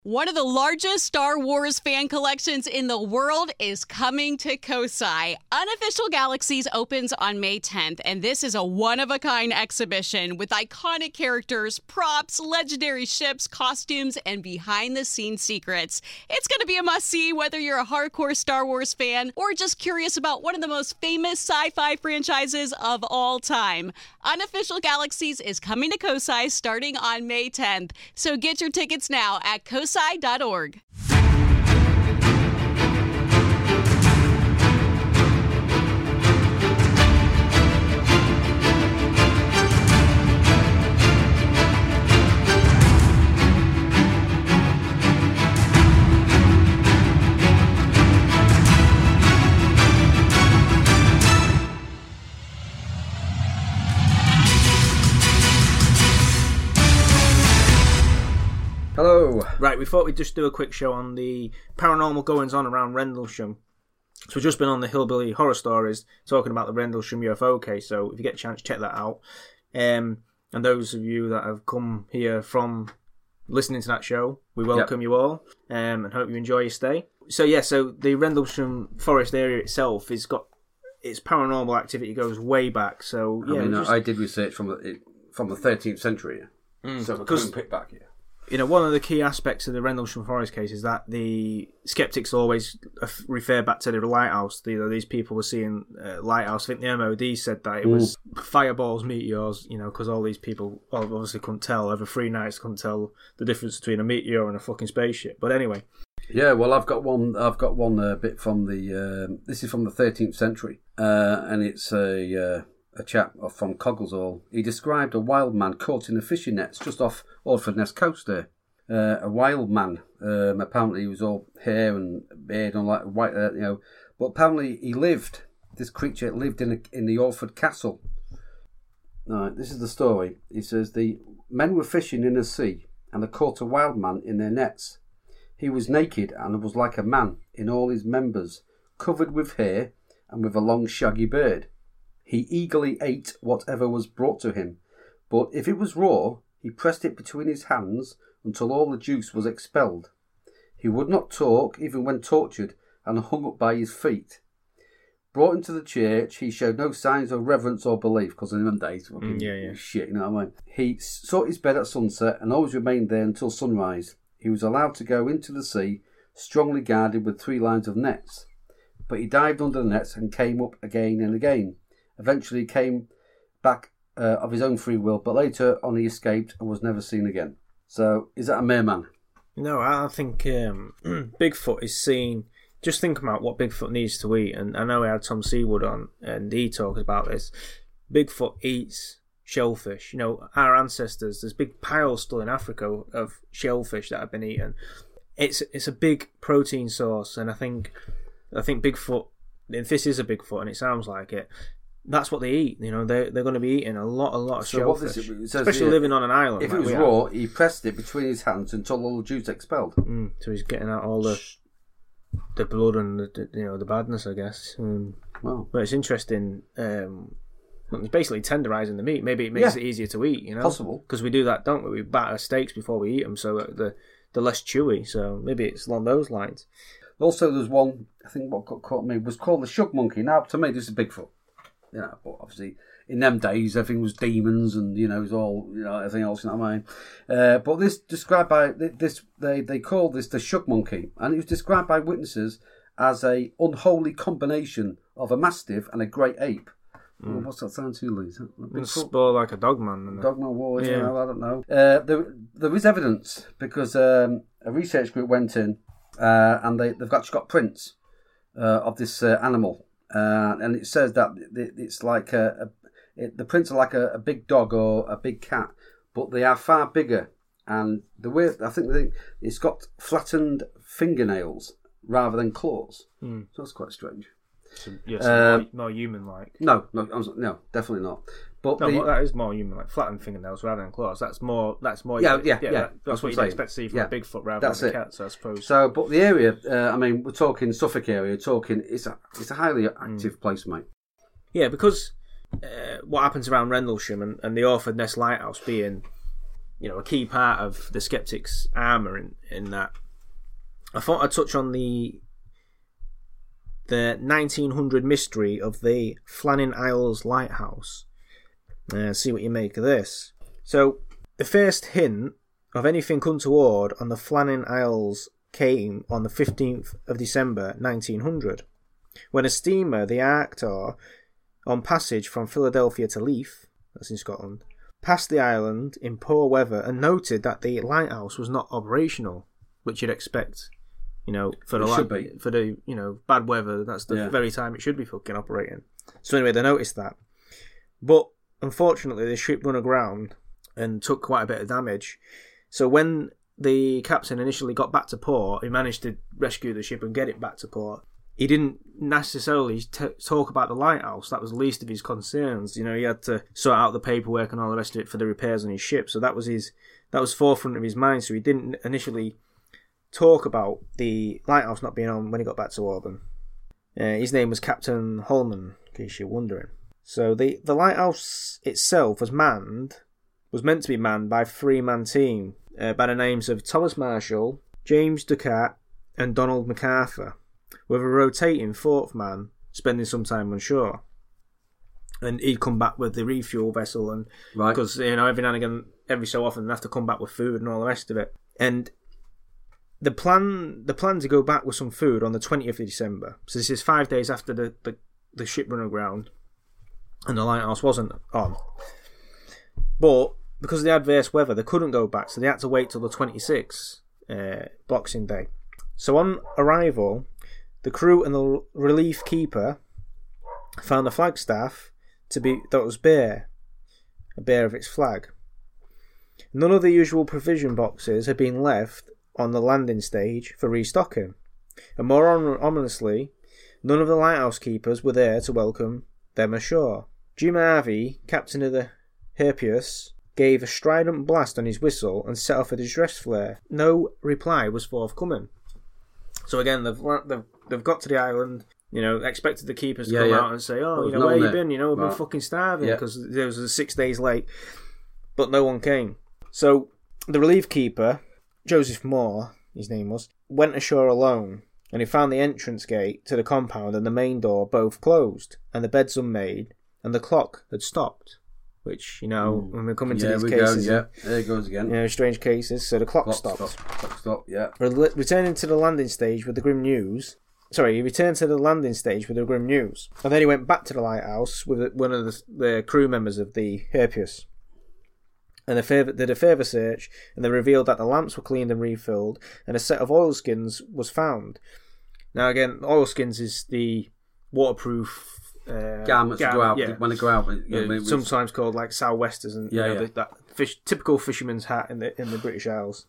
One of the largest Star Wars fan collections in the world is coming to Kosai. Unofficial Galaxies opens on May 10th, and this is a one-of-a-kind exhibition with iconic characters, props, legendary ships, costumes, and behind-the-scenes secrets. It's going to be a must-see whether you're a hardcore Star Wars fan or just curious about one of the most famous sci-fi franchises of all time. Unofficial Galaxies is coming to Kosai starting on May 10th, so get your tickets now at kosai.org. Hello. Right, we thought we'd just do a quick show on the paranormal goings-on around Rendlesham. So we've just been on the Hillbilly Horror Stories talking about the Rendlesham UFO case, so if you get a chance, check that out. And those of you that have come here from listening to that show, we welcome you all and hope you enjoy your stay. So the Rendlesham Forest area itself has got its paranormal activity goes way back. So I did research from the 13th century, so we're coming pick back here. You know, one of the key aspects of the Rendlesham Forest case is that the skeptics always refer back to the lighthouse. These people were seeing lighthouse. I think the MOD said that it was fireballs, meteors, because all these people obviously couldn't tell. Over 3 nights couldn't tell the difference between a meteor and a fucking spaceship. But anyway. Yeah, well, I've got one bit from the... this is from the 13th century. And it's a chap from Coggeshall. He described a wild man caught in the fishing nets just off Ordfordness coast there. A wild man. Apparently he was all hair and beard and like white, but apparently this creature lived in the Orford Castle. Right, this is the story. He says, the men were fishing in the sea and they caught a wild man in their nets. He was naked and was like a man in all his members, covered with hair and with a long shaggy beard. He eagerly ate whatever was brought to him, but if it was raw, he pressed it between his hands until all the juice was expelled. He would not talk even when tortured and hung up by his feet. Brought into the church, he showed no signs of reverence or belief, because in them days, shit, you know what I mean? He sought his bed at sunset and always remained there until sunrise. He was allowed to go into the sea, strongly guarded with 3 lines of nets. But he dived under the nets and came up again and again. Eventually came back of his own free will, but later on he escaped and was never seen again. So, is that a merman? No, I think Bigfoot is seen... Just think about what Bigfoot needs to eat, and I know we had Tom Seawood on, and he talks about this. Bigfoot eats shellfish. Our ancestors, there's big piles still in Africa of shellfish that have been eaten. It's a big protein source, and I think Bigfoot, if this is a Bigfoot, and it sounds like it, that's what they eat. They're going to be eating a lot of shellfish, especially living on an island. If it was raw, he pressed it between his hands until all the juice expelled. So he's getting out all the blood and the badness, I guess. Wow. But it's interesting. It's basically tenderizing the meat. Maybe it makes it easier to eat. Possible, because we do that, don't we? We batter steaks before we eat them, so they're less chewy. So maybe it's along those lines. Also, there's one, I think what caught me was called the Shug Monkey. Now, to me, this is Bigfoot. But obviously, in them days, everything was demons and, it was all, everything else, you know what I mean? But this, described by, they called this the Shug Monkey, and it was described by witnesses as a unholy combination of a mastiff and a great ape. Well, what's that sound to you, Lee? It's more like a dogman. Dogman war, I don't know. There is evidence, because a research group went in, and they've actually got prints of this animal, and it says that it's like the prints are like a big dog or a big cat, but they are far bigger, and the way I think it's got flattened fingernails rather than claws, so that's quite strange. So, more human-like. No, definitely not. But that is more human, like flattened fingernails rather than claws. That's more. That's what you'd expect to see from a Bigfoot rather than a cat, so I suppose. So, but the area, we're talking Suffolk area. It's a highly active place, mate. Yeah, because what happens around Rendlesham and the Orford Ness Lighthouse being a key part of the skeptics' armour in that. I thought I'd touch on the 1900 mystery of the Flannan Isles Lighthouse. See what you make of this. So, the first hint of anything untoward on the Flannan Isles came on the 15th of December 1900, when a steamer, the Arctur, on passage from Philadelphia to Leith, that's in Scotland, passed the island in poor weather and noted that the lighthouse was not operational, which you'd expect, for the bad weather. That's the very time it should be fucking operating. So anyway, they noticed that, but unfortunately, the ship run aground and took quite a bit of damage. So when the captain initially got back to port, he managed to rescue the ship and get it back to port. He didn't necessarily talk about the lighthouse. That was the least of his concerns. He had to sort out the paperwork and all the rest of it for the repairs on his ship. So that was forefront of his mind. So he didn't initially talk about the lighthouse not being on when he got back to Auburn. His name was Captain Holman, in case you're wondering. So the lighthouse itself was meant to be manned by a 3-man team by the names of Thomas Marshall, James Ducat, and Donald MacArthur, with a rotating 4th man spending some time on shore. And he'd come back with the refuel vessel, and because every now and again, every so often, they have to come back with food and all the rest of it. And the plan to go back with some food on the 20th of December. So this is 5 days after the ship run aground, and the lighthouse wasn't on. But because of the adverse weather, they couldn't go back, so they had to wait till the 26th, Boxing Day. So on arrival, the crew and the relief keeper found the flagstaff that was bare of its flag. None of the usual provision boxes had been left on the landing stage for restocking, and more ominously, none of the lighthouse keepers were there to welcome them ashore. Jim Harvey, captain of the Harpius, gave a strident blast on his whistle and set off a distress flare. No reply was forthcoming. So again, they've got to the island, expected the keepers to come out and say, where you been? We've been fucking starving, because there was 6 days late, but no one came. So the relief keeper, Joseph Moore, his name was, went ashore alone, and he found the entrance gate to the compound and the main door both closed, and the beds unmade, and the clock had stopped. Which, when we come into these cases... there it goes again. Strange cases. So the clock stopped. Clock stopped, yeah. Returning to the landing stage with the grim news... he returned to the landing stage with the grim news. And then he went back to the lighthouse with one of the crew members of the Harpius. And they did a further search, and they revealed that the lamps were cleaned and refilled, and a set of oilskins was found. Now again, oilskins is the waterproof... garments to go out when they go out. Sometimes called like sou'westers, and that typical fisherman's hat in the British Isles.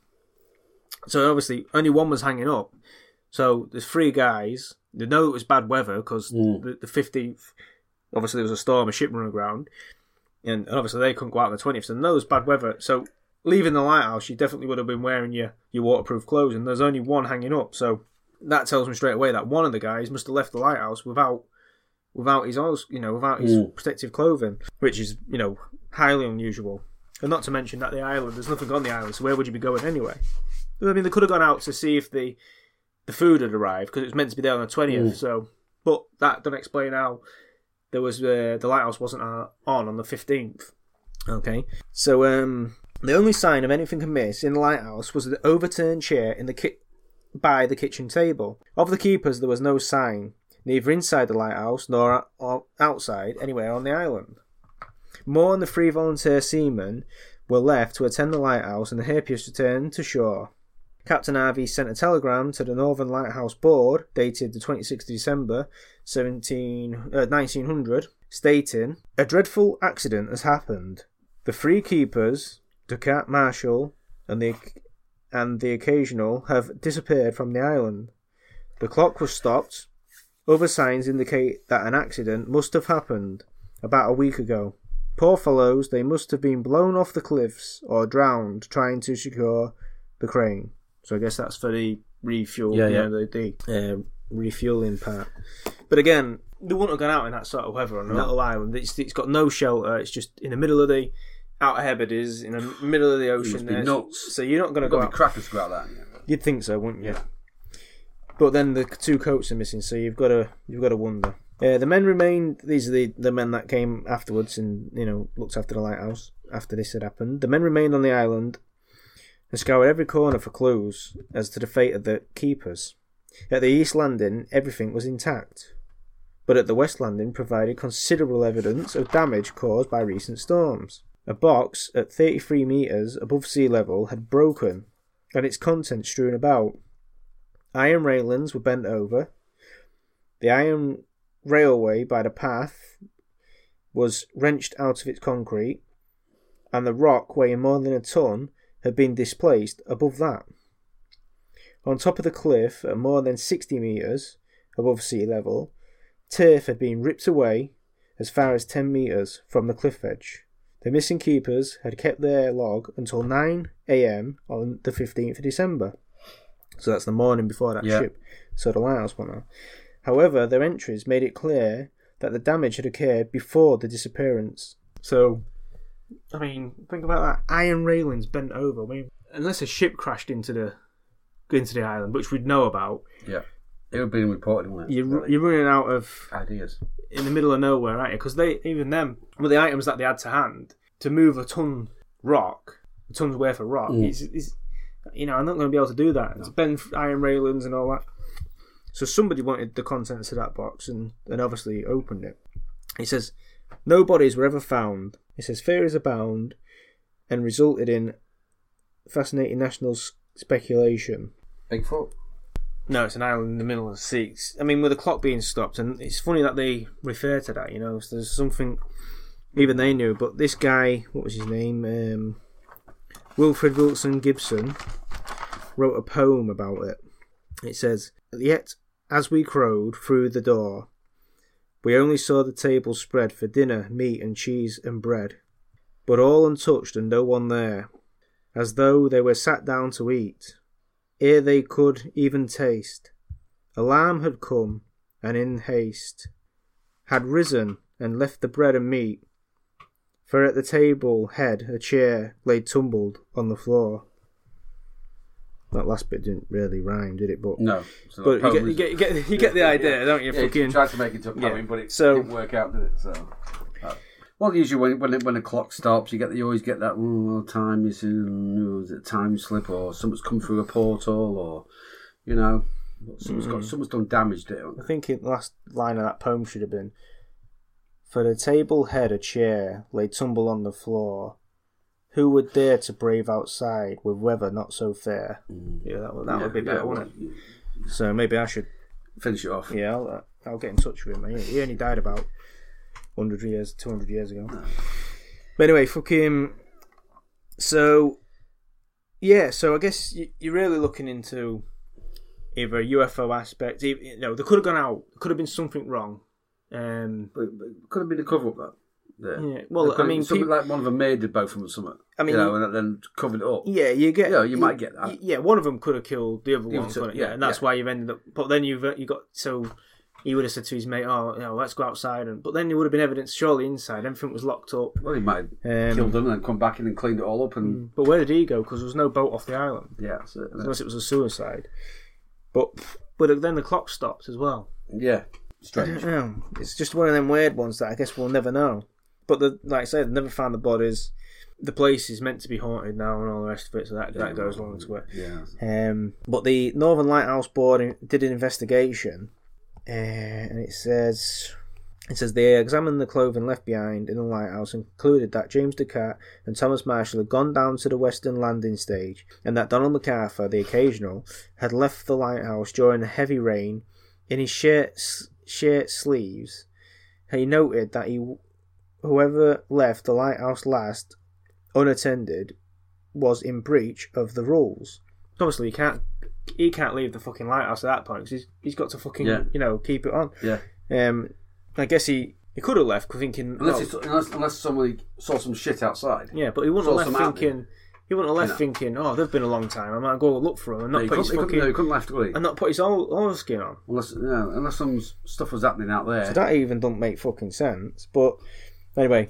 So obviously only one was hanging up. So there's 3 guys. They know it was bad weather because the 15th, obviously there was a storm, a ship run aground, and obviously they couldn't go out on the 20th. So they know it was bad weather. So leaving the lighthouse, you definitely would have been wearing your waterproof clothes, and there's only one hanging up. So that tells me straight away that one of the guys must have left the lighthouse without his oil, without his protective clothing, which is, highly unusual. And not to mention that the island, there's nothing on the island, so where would you be going anyway? I mean, they could have gone out to see if the food had arrived, because it was meant to be there on the 20th, so... But that doesn't explain how there was the lighthouse wasn't on the 15th. Okay? So, the only sign of anything amiss in the lighthouse was the overturned chair by the kitchen table. Of the keepers, there was no sign, neither inside the lighthouse nor outside anywhere on the island. Moore and the 3 volunteer seamen were left to attend the lighthouse, and the Harpius returned to shore. Captain Harvey sent a telegram to the Northern Lighthouse Board, dated the 26th of December 1900, stating, "A dreadful accident has happened. The 3 keepers, Ducat, Marshall, and the occasional, have disappeared from the island. The clock was stopped. Other signs indicate that an accident must have happened about a week ago. Poor fellows, they must have been blown off the cliffs or drowned trying to secure the crane." So I guess that's for the refuel, the refueling part. But again, they wouldn't have gone out in that sort of weather on a little island. It's got no shelter. It's just in the middle of the Outer Hebrides in the middle of the ocean. must be there. nuts. So you're not going to Got go to out. be crackers to go out that. Yeah. You'd think so, wouldn't you? But then the 2 coats are missing, so you've got to wonder. The men remained. These are the men that came afterwards and looked after the lighthouse after this had happened. The men remained on the island and scoured every corner for clues as to the fate of the keepers. At the east landing, everything was intact, but at the west landing provided considerable evidence of damage caused by recent storms. A box at 33 metres above sea level had broken, and its contents strewn about. Iron railings were bent over. The iron railway by the path was wrenched out of its concrete, and the rock, weighing more than a ton, had been displaced above that. On top of the cliff, at more than 60 metres above sea level, turf had been ripped away as far as 10 metres from the cliff edge. The missing keepers had kept their log until 9 a.m. on the 15th of December. So that's the morning before that ship saw the lighthouse went out. However, their entries made it clear that the damage had occurred before the disappearance. So, I mean, think about that. Iron railings bent over. I mean, unless a ship crashed into the island, which we'd know about. Yeah. It would have been reported, wouldn't it? You're running out of ideas in the middle of nowhere, aren't you? Because even them, with the items that they had to hand, to move a ton's worth of rock, it's I'm not going to be able to do that. No. It's bent iron railings and all that. So somebody wanted the contents of that box and obviously opened it. He says, no bodies were ever found. He says, theories abound and resulted in fascinating national speculation. Bigfoot? No, it's an island in the middle of the sea. I mean, with the clock being stopped, and it's funny that they refer to that, so there's something even they knew. But this guy, what was his name? Wilfred Wilson Gibson wrote a poem about it. It says, yet as we crowed through the door, we only saw the table spread for dinner, meat and cheese and bread, but all untouched and no one there, as though they were sat down to eat, ere they could even taste. Alarm had come, and in haste had risen and left the bread and meat, for at the table head a chair lay tumbled on the floor. That last bit didn't really rhyme, did it? But no. So but you get the idea, don't you? Yeah, you tried to make it a poem, but it didn't work out, did it? So, well, usually when a clock stops, you always get that time is it time slip, or someone's come through a portal, or someone's done damage to it. I think the last line of that poem should have been, for the table head a chair lay tumbled on the floor. Who would dare to brave outside with weather not so fair? Yeah, that would be better, wouldn't it? So maybe I should finish it off. Yeah, I'll get in touch with him. He only died about 200 years ago. No. But anyway, fucking. So I guess you're really looking into either a UFO aspect. They could have gone out. Could have been something wrong. But could have been a cover up that. Yeah. Well, I mean, something like one of them made both of them something. I mean, and then covered it up. Yeah, you might get that. Yeah, one of them could have killed the other one, couldn't it? And that's why you've ended up. But then you got so he would have said to his mate, let's go outside, but then there would have been evidence surely inside. Everything was locked up. Well, he might have killed them and then come back in and cleaned it all up. But where did he go? Because there was no boat off the island. Yeah, that's it. Unless it was a suicide. But then the clock stopped as well. Yeah, strange. It's just one of them weird ones that I guess we'll never know. But like I said, they never found the bodies. The place is meant to be haunted now and all the rest of it, so that goes along to it. Yeah. But the Northern Lighthouse Board did an investigation, and it says they examined the clothing left behind in the lighthouse and concluded that James Ducat and Thomas Marshall had gone down to the western landing stage, and that Donald MacArthur, the occasional, had left the lighthouse during the heavy rain in his shirt sleeves. He noted that whoever left the lighthouse last unattended was in breach of the rules. Obviously, he can't leave the fucking lighthouse at that point because he's got to fucking keep it on. Yeah. I guess he could have left thinking unless somebody saw some shit outside. Yeah, but he wouldn't have left thinking. He wouldn't have left thinking, they've been a long time. I might go look for him and not put his fucking. No, he couldn't left, would he? And not put his oil skin on. Unless some stuff was happening out there. So that even doesn't make fucking sense. But anyway,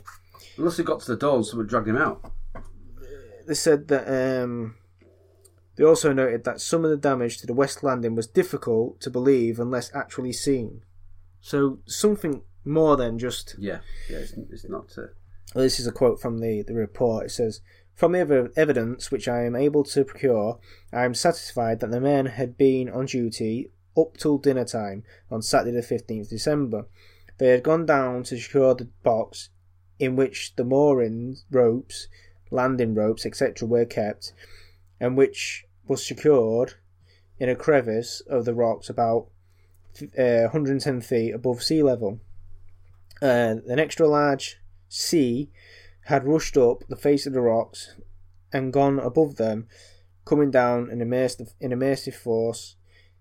Unless he got to the door and someone dragged him out. They said that they also noted that some of the damage to the west landing was difficult to believe unless actually seen. So something more than just... Yeah, it's not... Well, this is a quote from the report. It says, "From the evidence which I am able to procure, I am satisfied that the men had been on duty up till dinner time on Saturday the 15th December. They had gone down to secure the box in which the moorings, ropes, landing ropes, etc. were kept, and which was secured in a crevice of the rocks about 110 feet above sea level. An extra large sea had rushed up the face of the rocks and gone above them, coming down in immense force,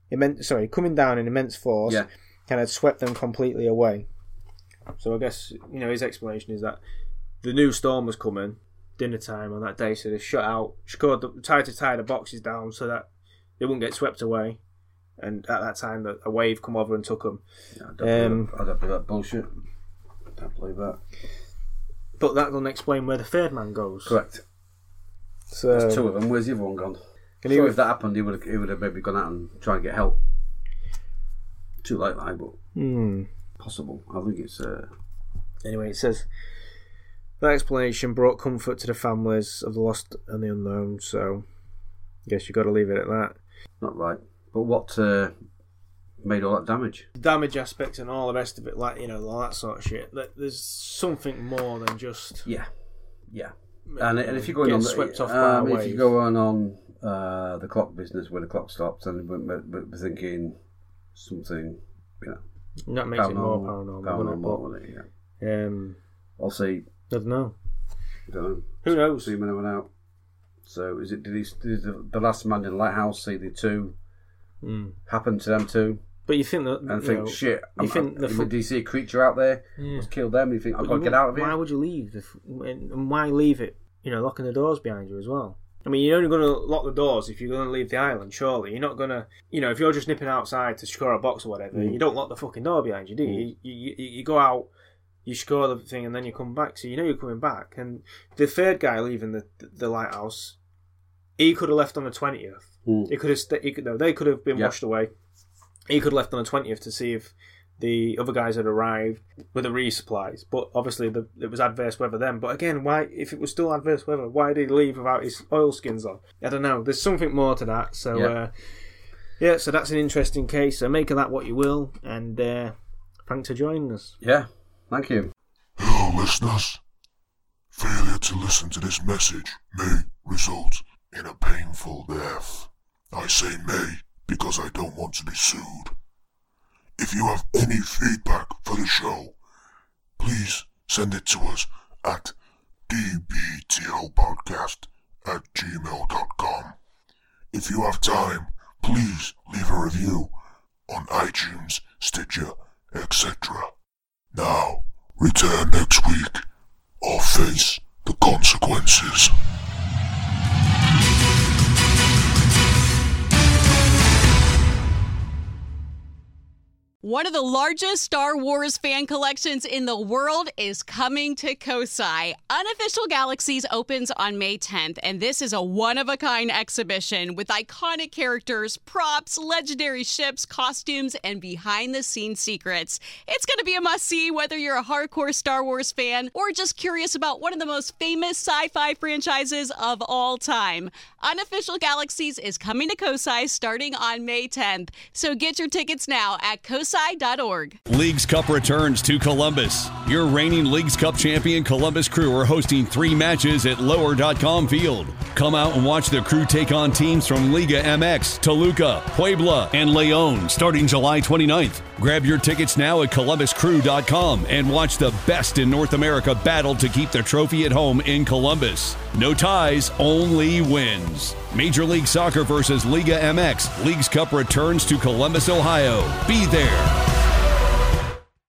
Yeah. and had swept them completely away." So I guess, his explanation is that the new storm was coming, dinner time on that day, so they shut out, tried to tie the boxes down so that they wouldn't get swept away, and at that time a wave come over and took them. Yeah, I don't believe that bullshit. I don't believe that. But that doesn't explain where the third man goes. Correct. So There's two of them. Where's the other one gone? So if that happened, he would have maybe gone out and tried to get help. Too late, but possible. I think it's. Anyway, it says that explanation brought comfort to the families of the lost and the unknown. So, I guess you got to leave it at that. Not right. But what made all that damage? The damage aspects and all the rest of it, all that sort of shit. There's something more than just yeah. And if you're going on, swept off by a wave. If you go on the clock business where the clock stops, then we're thinking something, that makes it more paranormal. Wouldn't it? Yeah. I'll say. I don't know. Who knows? See when I went out. So did the last man in the lighthouse see the two happen to them too? But you think that and think shit. Do you see a creature out there? Let's kill them. You think I've got to get out of here? Why would you leave? And why leave it? Locking the doors behind you as well. I mean, you're only going to lock the doors if you're going to leave the island. Surely you're not going to. If you're just nipping outside to secure a box or whatever, you don't lock the fucking door behind you, do you? You go out. You score the thing and then you come back, so you're coming back. And the third guy leaving the lighthouse, he could have left on the 20th. He could have. They could have been washed away. He could have left on the 20th to see if the other guys had arrived with the resupplies. But obviously it was adverse weather then. But again, why? If it was still adverse weather, why did he leave without his oilskins on? I don't know. There's something more to that. So so that's an interesting case. So make of that what you will. And thanks for joining us. Yeah. Thank you. Hello, listeners. Failure to listen to this message may result in a painful death. I say may because I don't want to be sued. If you have any feedback for the show, please send it to us at dbtlpodcast@gmail.com. If you have time, please leave a review on iTunes, Stitcher, etc. Now, return next week or face the consequences. One of the largest Star Wars fan collections in the world is coming to Kosai. Unofficial Galaxies opens on May 10th, and this is a one-of-a-kind exhibition with iconic characters, props, legendary ships, costumes, and behind-the-scenes secrets. It's going to be a must-see whether you're a hardcore Star Wars fan or just curious about one of the most famous sci-fi franchises of all time. Unofficial Galaxies is coming to Kosai starting on May 10th, so get your tickets now at kosai.org. Leagues Cup returns to Columbus. Your reigning Leagues Cup champion Columbus Crew are hosting 3 matches at Lower.com Field. Come out and watch the Crew take on teams from Liga MX, Toluca, Puebla, and Leon starting July 29th. Grab your tickets now at columbuscrew.com and watch the best in North America battle to keep the trophy at home in Columbus. No ties, only wins. Major League Soccer versus Liga MX. Leagues Cup returns to Columbus, Ohio. Be there.